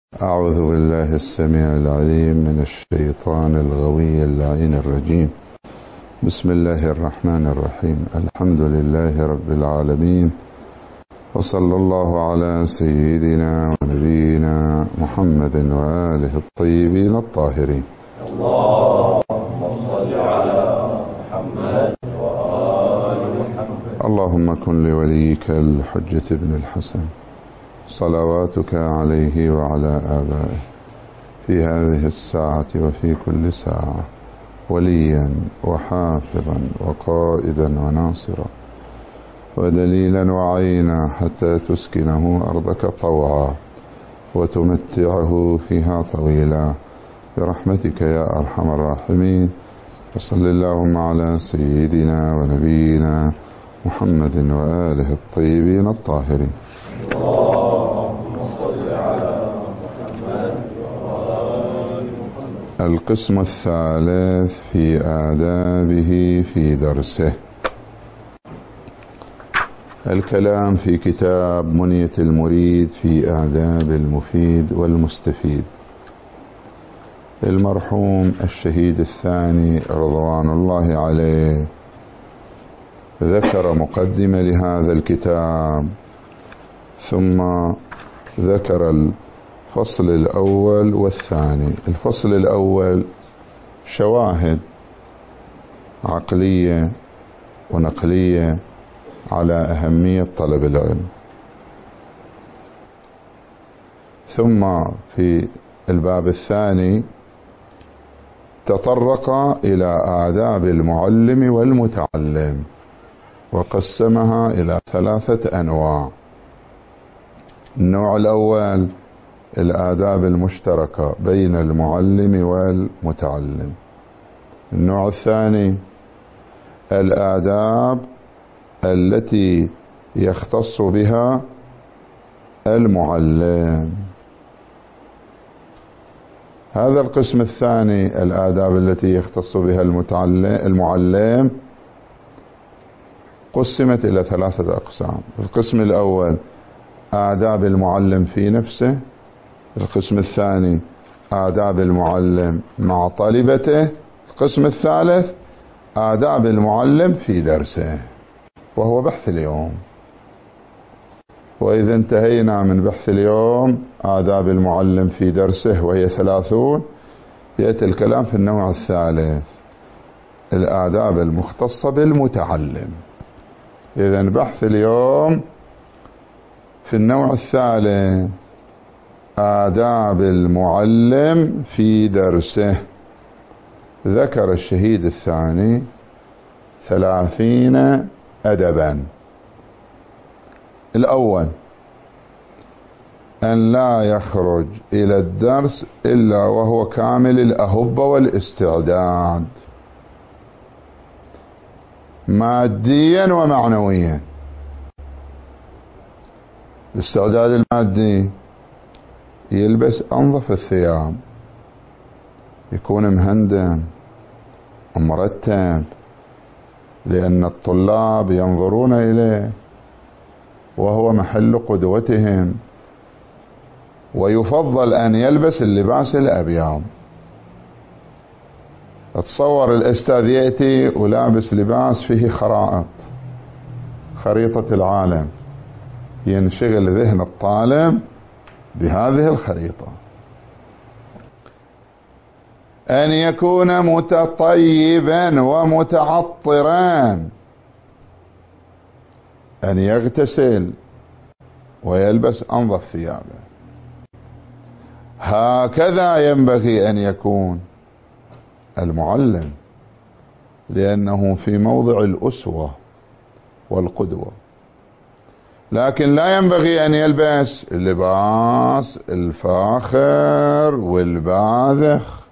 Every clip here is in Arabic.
أعوذ بالله السميع العليم من الشيطان الغوي اللعين الرجيم. بسم الله الرحمن الرحيم. الحمد لله رب العالمين، وصلى الله على سيدنا ونبينا محمد وآله الطيبين الطاهرين. اللهم صل على محمد وآل محمد. اللهم كن لوليك الحجة بن الحسن صلواتك عليه وعلى آبائه في هذه الساعة وفي كل ساعة وليا وحافظا وقائدا وناصرا ودليلا وعينا حتى تسكنه أرضك طوعا وتمتعه فيها طويلا برحمتك يا أرحم الراحمين. وصل اللهم على سيدنا ونبينا محمد وآله الطيبين الطاهرين. اللهم صل على محمد وآل محمد. القسم الثالث في آدابه في درسه. الكلام في كتاب منية المريد في آداب المفيد والمستفيد. المرحوم الشهيد الثاني رضوان الله عليه ذكر مقدمة لهذا الكتاب، ثم ذكر الفصل الأول والثاني. الفصل الأول شواهد عقلية ونقلية على أهمية طلب العلم، ثم في الباب الثاني تطرق إلى آداب المعلم والمتعلم وقسمها إلى 3 أنواع. النوع الأول الآداب المشتركة بين المعلم والمتعلم. النوع الثاني الآداب التي يختص بها المعلم. هذا القسم الثاني الآداب التي يختص بها المعلم قسمت إلى 3 أقسام. القسم الأول آداب المعلم في نفسه، القسم الثاني آداب المعلم مع طالبته، القسم الثالث آداب المعلم في درسه، وهو بحث اليوم. وإذا انتهينا من بحث اليوم آداب المعلم في درسه وهي 30، يأتي الكلام في النوع الثالث الآداب المختصة بالمتعلم. إذا بحث اليوم في النوع الثالث آداب المعلم في درسه. ذكر الشهيد الثاني 30 أدبا. الأول أن لا يخرج إلى الدرس إلا وهو كامل الأهبة والاستعداد ماديا ومعنويا. الاستعداد المادي يلبس أنظف الثياب، يكون مهندم ومرتب، لأن الطلاب ينظرون إليه وهو محل قدوتهم، ويفضل أن يلبس اللباس الأبيض. اتصور الأستاذ يأتي ولابس لباس فيه خريطة العالم، ينشغل ذهن الطالب بهذه الخريطة. أن يكون متطيبا ومتعطرا، أن يغتسل ويلبس أنظف ثيابه. هكذا ينبغي أن يكون المعلم، لأنه في موضع الأسوة والقدوة. لكن لا ينبغي أن يلبس اللباس الفاخر والباذخ،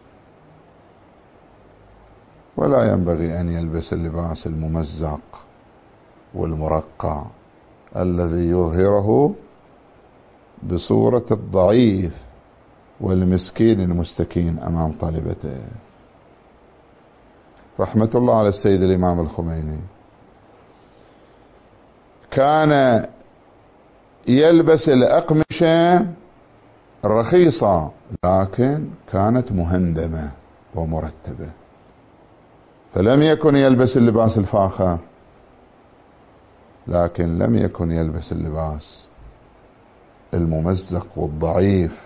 ولا ينبغي أن يلبس اللباس الممزق والمرقع الذي يظهره بصورة الضعيف والمسكين المستكين أمام طالبته. رحمة الله على السيد الإمام الخميني كان يلبس الأقمشة رخيصة لكن كانت مهندمة ومرتبة، فلم يكن يلبس اللباس الفاخر، لكن لم يكن يلبس اللباس الممزق والضعيف.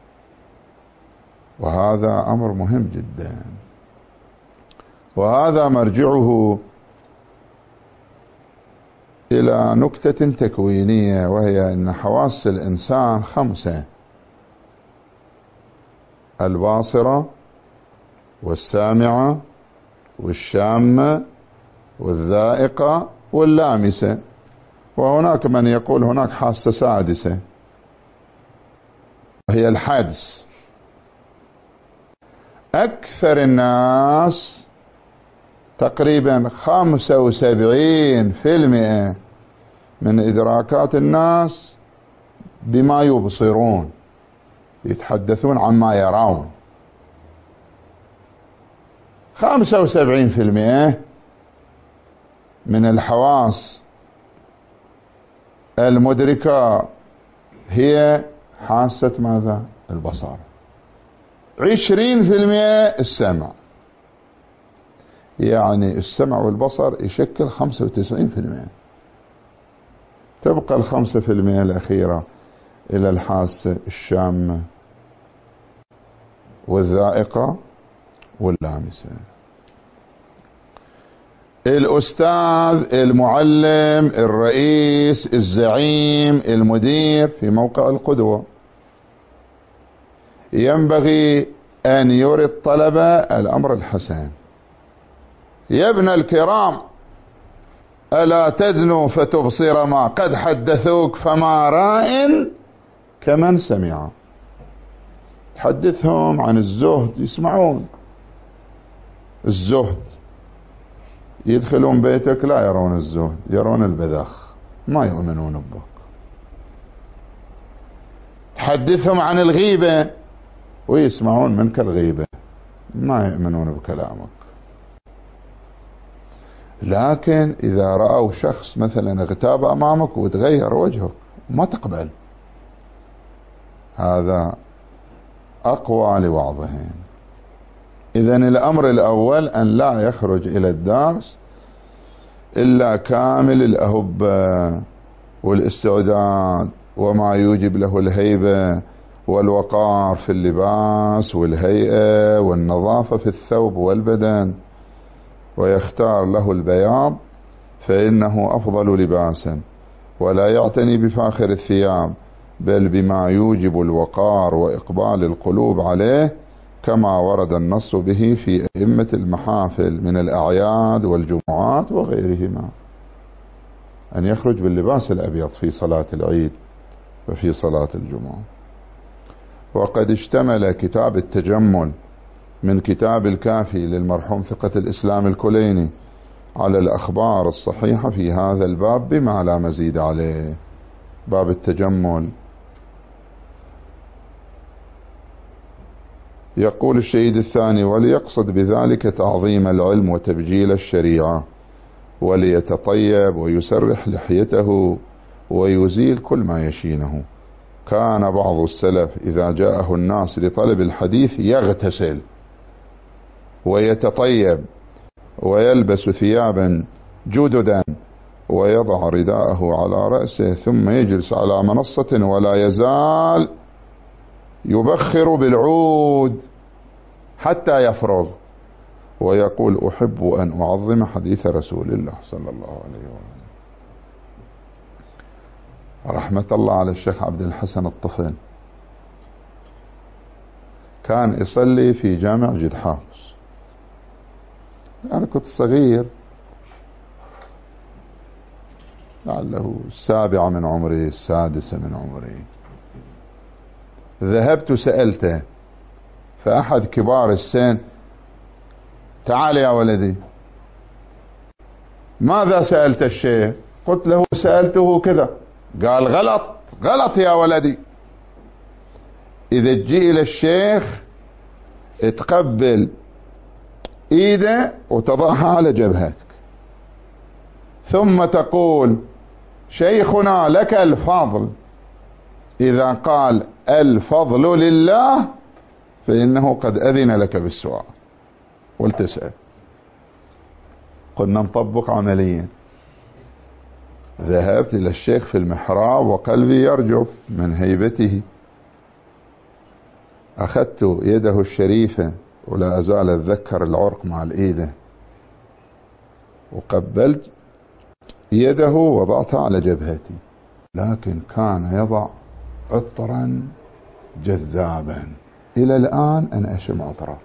وهذا أمر مهم جدا، وهذا مرجعه إلى نكتة تكوينية، وهي أن حواس الإنسان 5: الباصرة والسامعة والشامة والذائقة واللامسة. وهناك من يقول هناك حاسة سادسة وهي الحدس. أكثر الناس تقريبا 75% من إدراكات الناس بما يبصرون، يتحدثون عما يرون. 75% من الحواس المدركة هي حاسة ماذا؟ البصر. 20% السمع، يعني السمع والبصر يشكل 95%. تبقى 5% الأخيرة إلى الحاسة الشامة والذائقة واللامسة. الأستاذ، المعلم، الرئيس، الزعيم، المدير في موقع القدوة ينبغي أن يري الطلبة الأمر الحسن. يا ابن الكرام، ألا تدنوا فتبصر ما قد حدثوك، فما راء كمن سمع. تحدثهم عن الزهد يسمعون الزهد، يدخلون بيتك لا يرون الزهد، يرون البذخ، ما يؤمنون بك. تحدثهم عن الغيبة ويسمعون منك الغيبة، ما يؤمنون بكلامك. لكن إذا رأوا شخص مثلا اغتاب أمامك وتغير وجهك ما تقبل، هذا أقوى لوعظهم. إذن الأمر الأول أن لا يخرج إلى الدرس إلا كامل الأهبة والاستعداد وما يوجب له الهيبة والوقار في اللباس والهيئة والنظافة في الثوب والبدن، ويختار له البياض فإنه أفضل لباسا، ولا يعتني بفاخر الثياب بل بما يوجب الوقار وإقبال القلوب عليه، كما ورد النص به في أئمة المحافل من الأعياد والجمعات وغيرهما، أن يخرج باللباس الأبيض في صلاة العيد وفي صلاة الجمعة. وقد اشتمل كتاب التجمل من كتاب الكافي للمرحوم ثقة الإسلام الكليني على الأخبار الصحيحة في هذا الباب بما لا مزيد عليه. باب التجمل. يقول الشهيد الثاني: وليقصد بذلك تعظيم العلم وتبجيل الشريعة، وليتطيب ويسرح لحيته ويزيل كل ما يشينه. كان بعض السلف إذا جاءه الناس لطلب الحديث يغتسل ويتطيب ويلبس ثيابا جددا ويضع رداءه على رأسه، ثم يجلس على منصة ولا يزال يبخر بالعود حتى يفرغ، ويقول: أحب أن أعظم حديث رسول الله صلى الله عليه وسلم. رحمة الله على الشيخ عبد الحسن الطفل، كان يصلي في جامع جد حافظ. أنا كنت صغير، لعله 7 من عمري 6 من عمري. ذهبت سألته، فأحد كبار السن: تعال يا ولدي، ماذا سألت الشيخ؟ قلت له: سألته كذا. قال: غلط غلط يا ولدي، إذا تجي إلى الشيخ تقبل إيده وتضعها على جبهتك، ثم تقول: شيخنا لك الفضل إذا قال الفضل لله فإنه قد أذن لك بالسؤال ولتسأل. قلنا نطبق عمليا. ذهبت إلى الشيخ في المحراب وقلبي يرجف من هيبته، أخذت يده الشريفة ولا أزال أتذكر العرق مع الإيدة، وقبلت يده وضعتها على جبهتي، لكن كان يضع عطرا جذابا، إلى الآن أنا أشم عطره.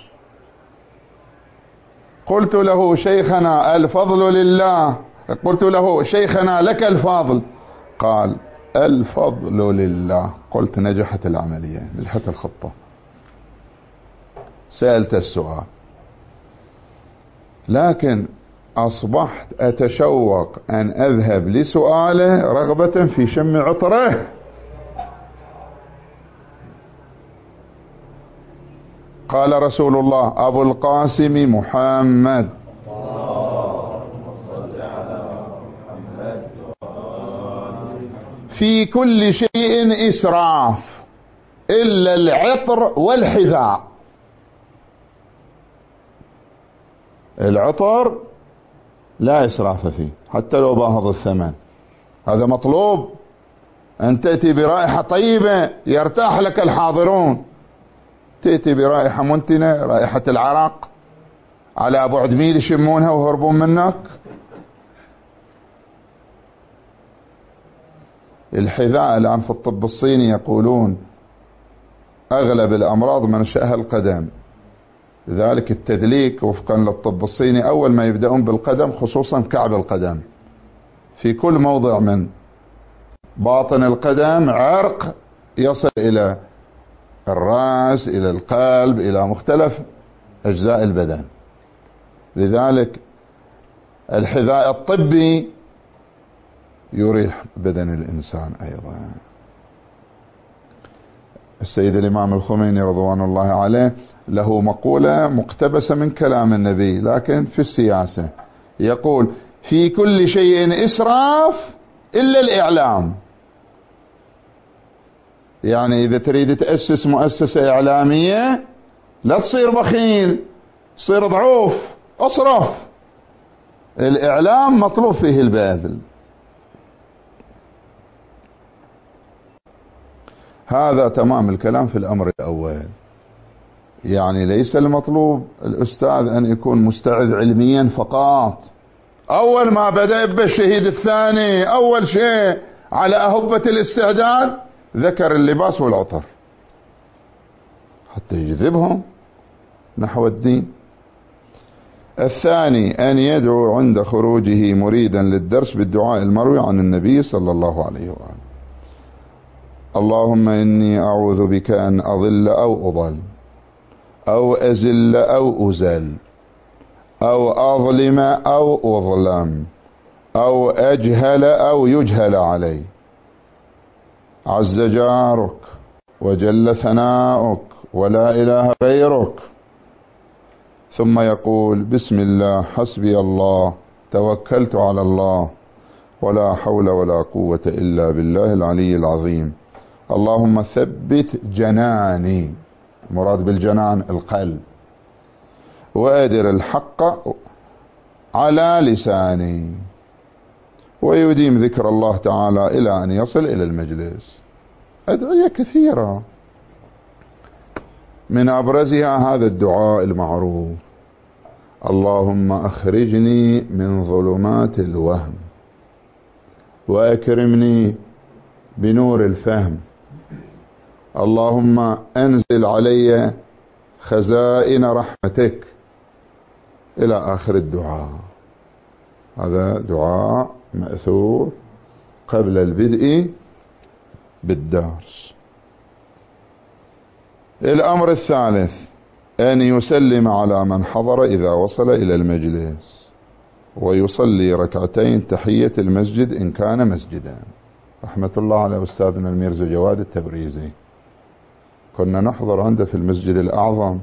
قلت له شيخنا الفضل لله، قلت له شيخنا لك الفضل، قال الفضل لله. قلت نجحت العملية، نجحت الخطة. سألت السؤال، لكن أصبحت أتشوق أن أذهب لسؤاله رغبة في شم عطره. قال رسول الله أبو القاسم محمد في كل شيء إسراف إلا العطر والحذاء. العطر لا إسراف فيه حتى لو باهظ الثمن، هذا مطلوب. أن تأتي برائحة طيبة يرتاح لك الحاضرون، تأتي برائحة منتنة، رائحة العرق، على بعد ميل يشمونها وهربون منك. الحذاء الآن في الطب الصيني يقولون أغلب الأمراض منشأها القدم، لذلك التدليك وفقا للطب الصيني أول ما يبدأون بالقدم، خصوصا كعب القدم، في كل موضع من باطن القدم عرق يصل إلى الرأس، إلى القلب، إلى مختلف أجزاء البدن. لذلك الحذاء الطبي يريح بدن الإنسان أيضا. السيد الإمام الخميني رضوان الله عليه له مقولة مقتبسة من كلام النبي لكن في السياسة، يقول في كل شيء إسراف إلا الإعلام. يعني إذا تريد تأسس مؤسسة إعلامية لا تصير بخيل، تصير ضعوف، أصرف. الإعلام مطلوب فيه البذل. هذا تمام الكلام في الأمر الأول. يعني ليس المطلوب الأستاذ أن يكون مستعد علميا فقط. أول ما بدأ بالشهيد الثاني أول شيء على أهبة الاستعداد ذكر اللباس والعطر حتى يجذبهم نحو الدين. الثاني أن يدعو عند خروجه مريدا للدرس بالدعاء المروي عن النبي صلى الله عليه وآله: اللهم إني أعوذ بك أن أضل أو أضل أو أزل أو أزل أو أظلم أو أظلم أو أجهل أو يجهل علي، عز جارك وجل ثناؤك ولا إله غيرك. ثم يقول: بسم الله حسبي الله توكلت على الله ولا حول ولا قوة إلا بالله العلي العظيم. اللهم ثبت جناني، المراد بالجنان القلب، وأدر الحق على لساني. ويديم ذكر الله تعالى إلى أن يصل إلى المجلس. أدعية كثيرة، من أبرزها هذا الدعاء المعروف: اللهم أخرجني من ظلمات الوهم وأكرمني بنور الفهم، اللهم أنزل علي خزائن رحمتك، إلى آخر الدعاء. هذا دعاء مأثور قبل البدء بالدرس. الأمر الثالث أن يسلم على من حضر إذا وصل إلى المجلس، ويصلي ركعتين تحية المسجد إن كان مسجدا. رحمة الله على أستاذنا الميرزا جواد التبريزي، كنا نحضر عنده في المسجد الأعظم.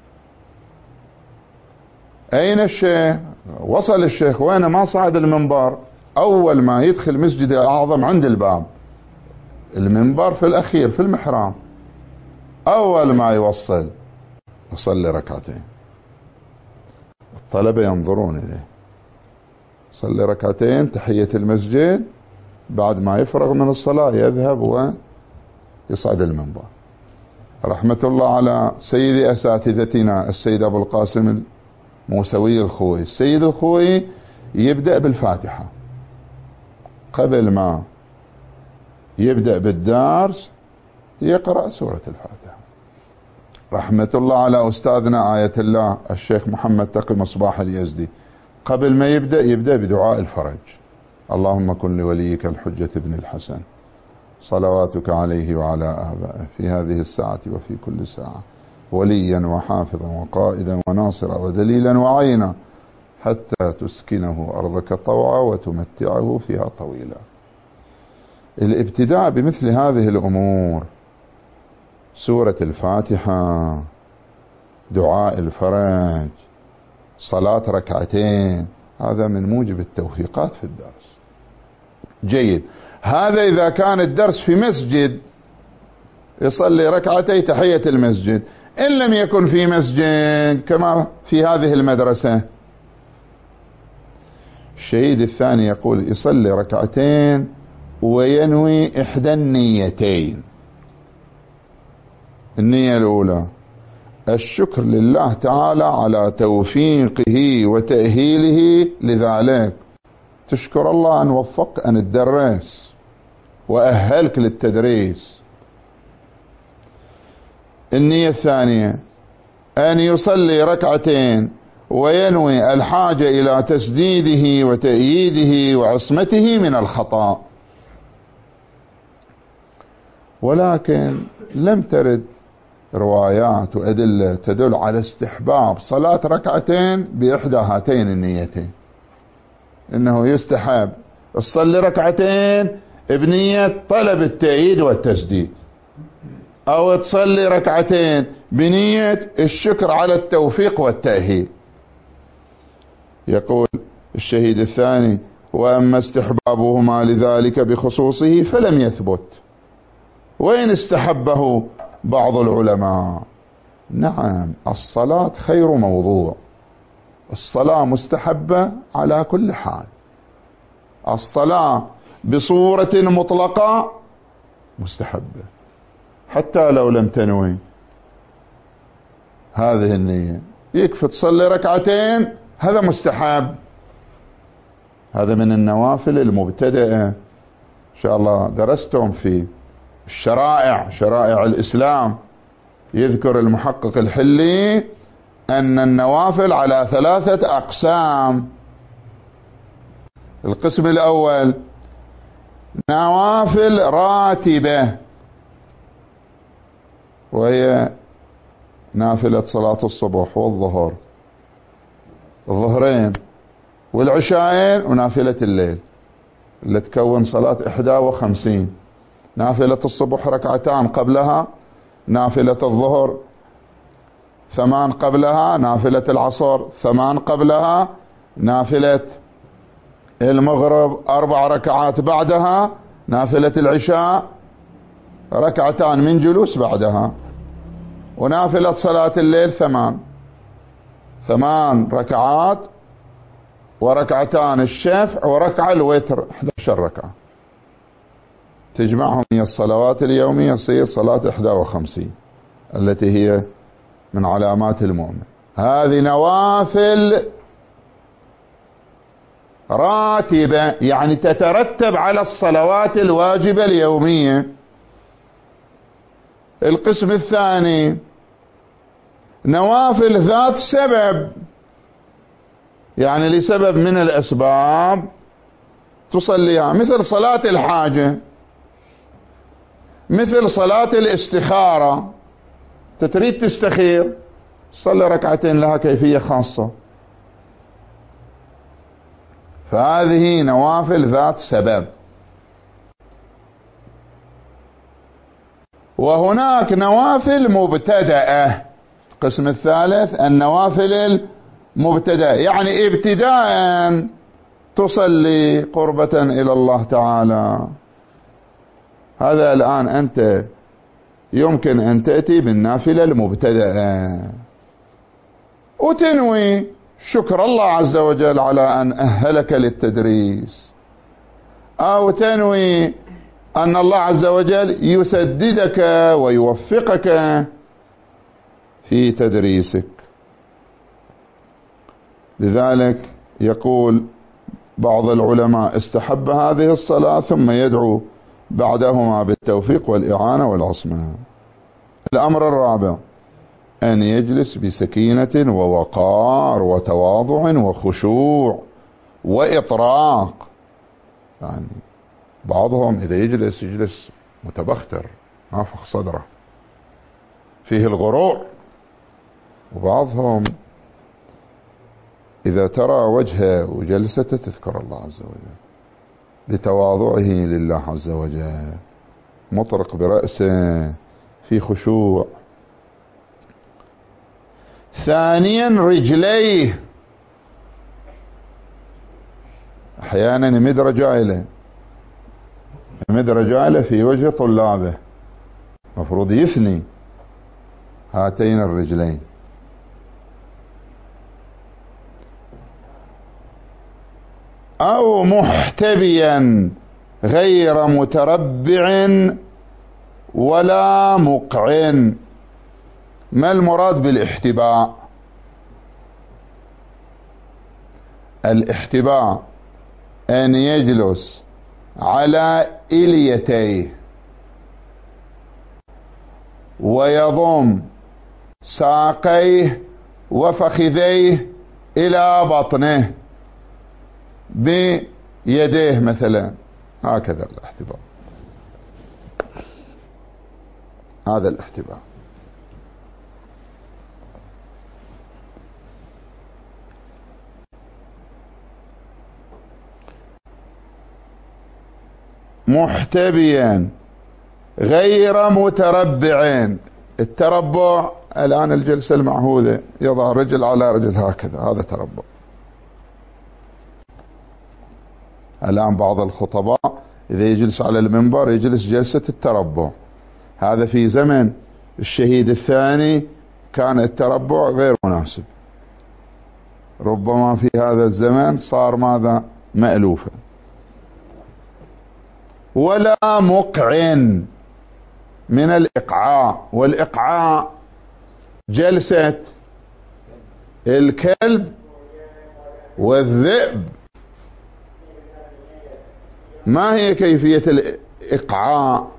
أين الشيخ؟ وصل الشيخ، وين؟ ما صعد المنبر. أول ما يدخل مسجد الأعظم عند الباب المنبر في الأخير في المحراب، أول ما يوصل يصلي ركعتين، الطلبة ينظرون إليه، يصلي ركعتين تحية المسجد، بعد ما يفرغ من الصلاة يذهب ويصعد المنبر. رحمة الله على سيد أساتذتنا السيد أبو القاسم الموسوي الخوئي. السيد الخوئي يبدأ بالفاتحة، قبل ما يبدأ بالدرس يقرأ سورة الفاتحة. رحمة الله على أستاذنا آية الله الشيخ محمد تقي مصباح اليزدي، قبل ما يبدأ بدعاء الفرج: اللهم كن لوليك الحجة بن الحسن صلواتك عليه وعلى آبائه في هذه الساعة وفي كل ساعة وليا وحافظا وقائدا وناصرا ودليلا وعينا حتى تسكنه أرضك طوعا وتمتعه فيها طويلا. الابتداء بمثل هذه الأمور، سورة الفاتحة، دعاء الفرج، صلاة ركعتين، هذا من موجب التوفيقات في الدرس. جيد، هذا إذا كان الدرس في مسجد يصلي ركعتي تحية المسجد. إن لم يكن في مسجد كما في هذه المدرسة، الشهيد الثاني يقول يصلي ركعتين وينوي إحدى النيتين. النية الأولى الشكر لله تعالى على توفيقه وتأهيله لذلك، تشكر الله أن وفق أن تدرس وأهلك للتدريس. النية الثانية أن يصلي ركعتين وينوي الحاجة إلى تسديده وتأييده وعصمته من الخطأ. ولكن لم ترد روايات وأدلة تدل على استحباب صلاة ركعتين بإحدى هاتين النيتين، إنه يستحب تصلي ركعتين بنية طلب التأييد والتسديد، أو تصلي ركعتين بنية الشكر على التوفيق والتأهيل. يقول الشهيد الثاني: وأما استحبابهما لذلك بخصوصه فلم يثبت، وإن استحبه بعض العلماء. نعم، الصلاة خير موضوع، الصلاة مستحبة على كل حال، الصلاة بصورة مطلقة مستحبة حتى لو لم تنوي هذه النية، يكفي تصلي ركعتين، هذا مستحب، هذا من النوافل المبتدئة. إن شاء الله درستم في الشرائع، شرائع الإسلام، يذكر المحقق الحلي أن النوافل على 3 أقسام. القسم الأول نوافل راتبة، وهي نافلة صلاة الصبح والظهر، الظهرين والعشاءين، ونافلة الليل اللي تكون صلاة 51. نافلة الصبح ركعتان قبلها، نافلة الظهر 8 قبلها، نافلة العصر 8 قبلها، نافلة المغرب 4 ركعات بعدها، نافلة العشاء ركعتان من جلوس بعدها، ونافلة صلاة الليل 8 ركعات، وركعتان الشفع وركعة الوتر، 11 ركعة، تجمعهم هي الصلوات اليومية تصير صلاة 51 التي هي من علامات المؤمن. هذه نوافل راتبة، يعني تترتب على الصلوات الواجبة اليومية. القسم الثاني نوافل ذات سبب، يعني لسبب من الأسباب تصليها، مثل صلاة الحاجة، مثل صلاة الاستخارة، تريد تستخير صلي ركعتين، لها كيفية خاصة. فهذه نوافل ذات سبب. وهناك نوافل مبتدأة. القسم الثالث النوافل المبتدأة، يعني ابتداء تصلي قربة إلى الله تعالى، هذا الآن أنت يمكن أن تأتي بالنافلة المبتدأة وتنوي شكر الله عز وجل على أن أهلك للتدريس، أو تنوي أن الله عز وجل يسددك ويوفقك في تدريسك. لذلك يقول بعض العلماء استحب هذه الصلاة ثم يدعو بعدهما بالتوفيق والإعانة والعصمة. الأمر الرابع أن يجلس بسكينة ووقار وتواضع وخشوع وإطراق. يعني بعضهم إذا يجلس متبختر نافخ صدره فيه الغرور، وبعضهم إذا ترى وجهه وجلسته تذكر الله عز وجل لتواضعه لله عز وجل، مطرق برأسه في خشوع. ثانيا رجليه، أحيانا يمد رجاله في وجه طلابه، مفروض يثني هاتين الرجلين. أو محتبيا غير متربع ولا مقعن. ما المراد بالاحتباء؟ الاحتباء أن يجلس على إليتيه ويضم ساقيه وفخذيه إلى بطنه بيديه مثلا، هكذا الاحتباء. هذا الاحتباء. محتبيا غير متربع. التربع الآن الجلسة المعهودة يضع رجل على رجل هكذا، هذا تربع. الآن بعض الخطباء إذا يجلس على المنبر يجلس جلسة التربع. هذا في زمن الشهيد الثاني كان التربع غير مناسب، ربما في هذا الزمن صار ماذا؟ مألوفا. ولا مقعن من الإقعاء، والإقعاء جلسة الكلب والذئب. ما هي كيفية الإقعاء؟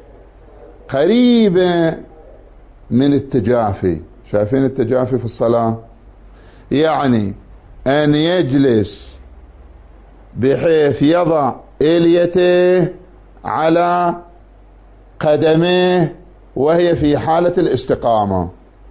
قريبة من التجافي. شايفين التجافي في الصلاة؟ يعني أن يجلس بحيث يضع إليته على قدميه وهي في حالة الاستقامة،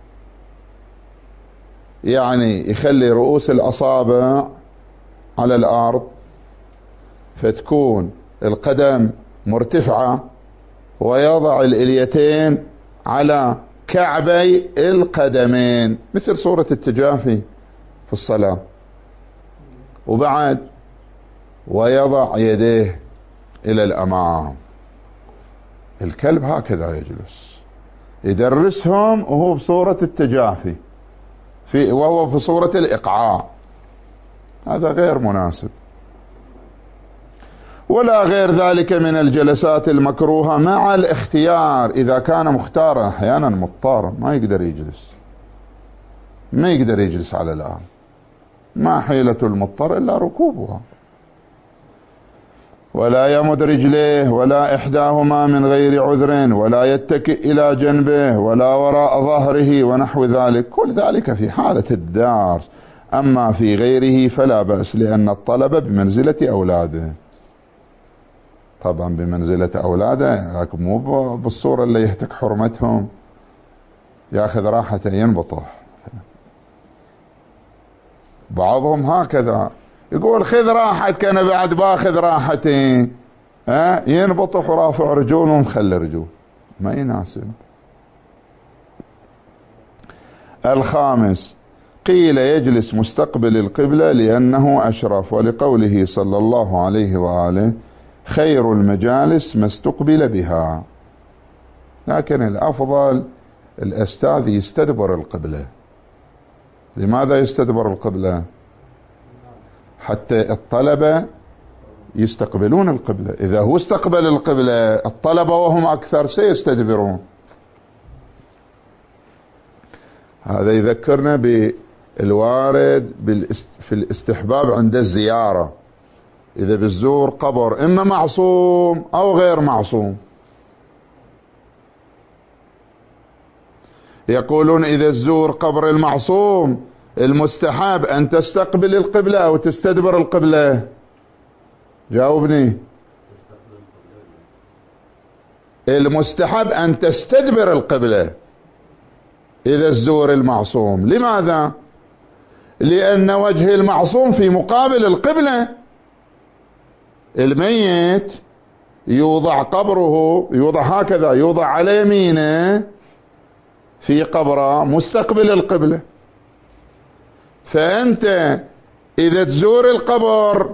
يعني يخلي رؤوس الأصابع على الأرض فتكون القدم مرتفعة، ويضع الإليتين على كعبي القدمين مثل صورة التجافي في الصلاة. وبعد ويضع يديه إلى الأمام. الكلب هكذا يجلس، يدرسهم وهو بصورة التجافي وهو في صورة الإقعاء. هذا غير مناسب. ولا غير ذلك من الجلسات المكروهة مع الاختيار. إذا كان مختارا، أحيانا مضطر ما يقدر يجلس على الأرض، ما حيلة المضطر إلا ركوبها. ولا يمد رجليه ولا إحداهما من غير عذر، ولا يتكئ إلى جنبه ولا وراء ظهره ونحو ذلك. كل ذلك في حالة الدارس. أما في غيره فلا بأس، لأن الطلب بمنزلة أولاده. طبعا بمنزلة أولاده، لكن مو بالصورة اللي يهتك حرمتهم، ياخذ راحته ينبطح. بعضهم هكذا يقول خذ راحتك، أنا بعد باخذ راحتي، ينبطح ورافع رجول ومخلي رجول، ما يناسب. الخامس قيل يجلس مستقبل القبلة لأنه أشرف، ولقوله صلى الله عليه وآله خير المجالس ما استقبل بها. لكن الأفضل الأستاذ يستدبر القبلة. لماذا يستدبر القبلة؟ حتى الطلبة يستقبلون القبلة. إذا هو استقبل القبلة الطلبة وهم أكثر سيستدبرون. هذا يذكرنا بالوارد في الاستحباب عند الزيارة. إذا بتزور قبر إما معصوم أو غير معصوم، يقولون إذا تزور قبر المعصوم المستحب أن تستقبل القبلة أو تستدبر القبلة. جاوبني. المستحب أن تستدبر القبلة إذا تزور المعصوم. لماذا؟ لأن وجه المعصوم في مقابل القبلة. الميت يوضع قبره، يوضع هكذا، يوضع على يمينه في قبره مستقبل القبلة. فأنت إذا تزور القبر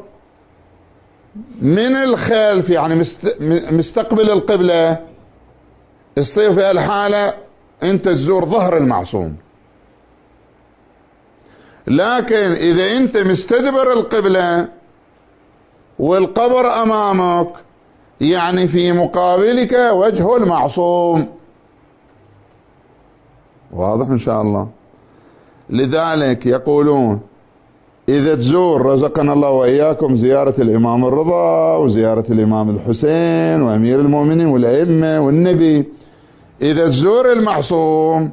من الخلف يعني مستقبل القبلة، يصير في الحالة أنت تزور ظهر المعصوم. لكن إذا أنت مستدبر القبلة والقبر أمامك يعني في مقابلك وجه المعصوم. واضح إن شاء الله؟ لذلك يقولون إذا تزور، رزقنا الله وإياكم زيارة الإمام الرضا وزيارة الإمام الحسين وأمير المؤمنين والأئمة والنبي، إذا تزور المعصوم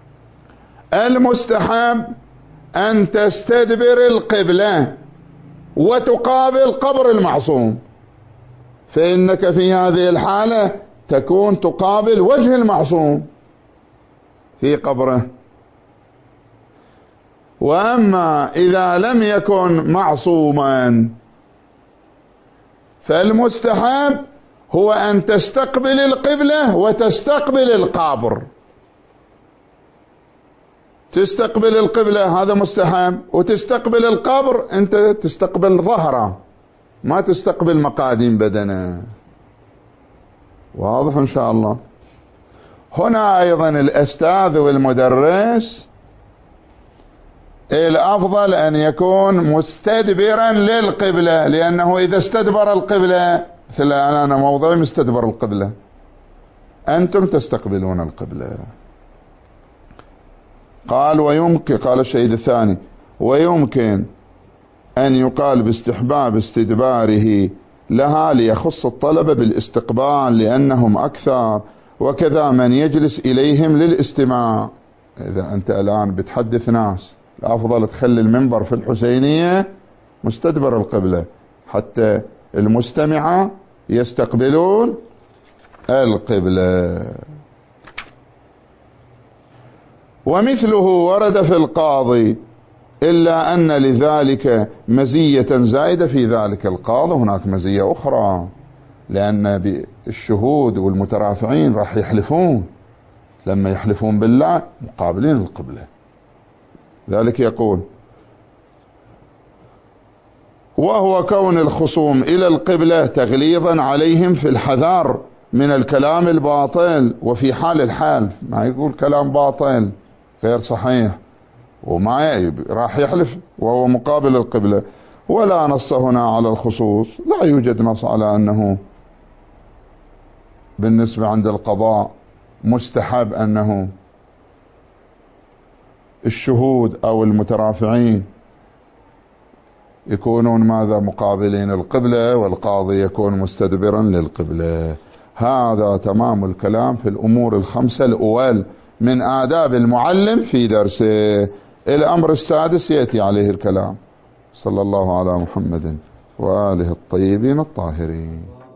المستحب أن تستدبر القبلة وتقابل قبر المعصوم، فإنك في هذه الحالة تكون تقابل وجه المعصوم في قبره. وأما إذا لم يكن معصوما فالمستحب هو أن تستقبل القبلة وتستقبل القبر. تستقبل القبلة هذا مستحب، وتستقبل القبر أنت تستقبل ظهره، ما تستقبل مقادم بدنه. واضح إن شاء الله؟ هنا أيضا الأستاذ والمدرس الأفضل أن يكون مستدبرا للقبلة، لأنه إذا استدبر القبلة، مثل أنا موضعي مستدبر القبلة، أنتم تستقبلون القبلة. قال ويمكن، قال الشهيد الثاني ويمكن أن يقال باستحباب استدباره لها ليخص الطلبة بالاستقبال لأنهم أكثر، وكذا من يجلس إليهم للاستماع. إذا أنت الآن بتحدث ناس الأفضل تخلي المنبر في الحسينية مستدبر القبلة حتى المستمعة يستقبلون القبلة. ومثله ورد في القاضي، إلا أن لذلك مزية زائدة في ذلك القاضي. هناك مزية أخرى، لأن الشهود والمترافعين راح يحلفون، لما يحلفون بالله مقابلين القبلة. ذلك يقول وهو كون الخصوم إلى القبلة تغليظا عليهم في الحذر من الكلام الباطل، وفي حال الحال ما يقول كلام باطل غير صحيح وما راح يحلف وهو مقابل القبلة. ولا نص هنا على الخصوص، لا يوجد نص على أنه بالنسبة عند القضاء مستحب أنه الشهود أو المترافعين يكونون ماذا مقابلين القبلة والقاضي يكون مستدبرا للقبلة. هذا تمام الكلام في الأمور الخمسة الأول من آداب المعلم في درسه. الأمر السادس يأتي عليه الكلام. صلى الله على محمد وآله الطيبين الطاهرين.